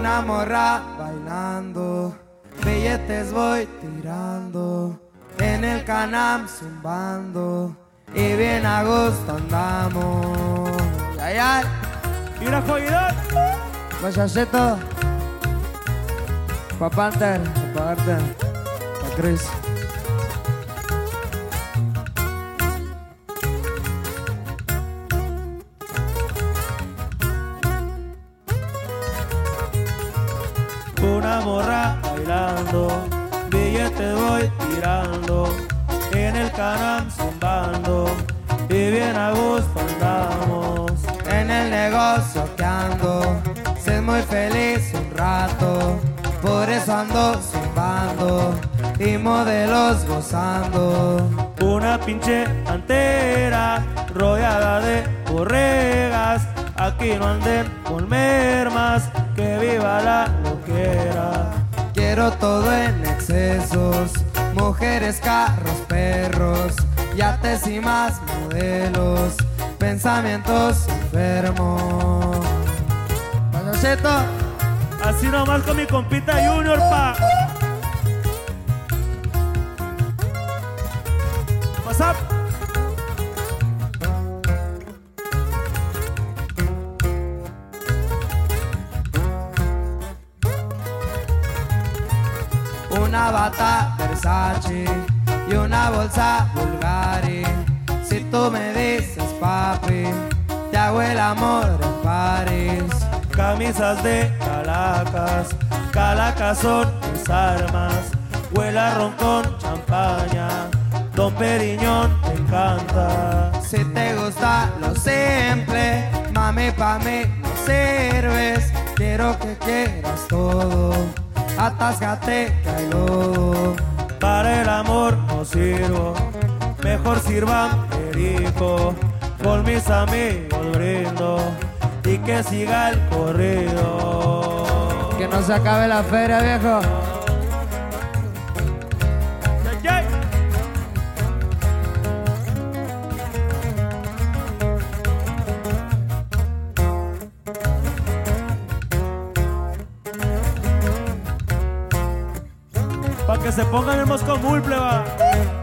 Una morra bailando, billetes voy tirando, en el Canam zumbando y bien a gusto andamos. Ay, ay. Y una joyidad. Guachacito, pa' Panther, pa' Arter, pa' Chris. Una morra bailando, billetes voy tirando, en el Canam zumbando y bien a gusto andamos. En el negocio que ando, ser muy feliz un rato, por eso ando zumbando y modelos gozando. Una pinche antera rodeada de borregas, aquí no anden con mermas, que viva la loquera. Quiero todo en excesos, mujeres, carros, perros, yates y más modelos, pensamientos enfermos. Guachacito. Así nomás con mi compita Junior, pa. What's up? Una bata Versace y una bolsa Bulgari. Si tú me dices papi, te hago el amor en París. Camisas de calacas, calacas son mis armas. Huele a ron con champaña, Don Periñón te encanta. Si te gusta lo simple, mami, pa' mí no sirves. Quiero que quieras todo, atáscate que hay lodo. Para el amor no sirvo, mejor sirvan perico. Con mis amigos brindo y que siga el corrido. Que no se acabe la feria, viejo. Yeah, yeah. Pa' que se pongan el mosco mulple, va.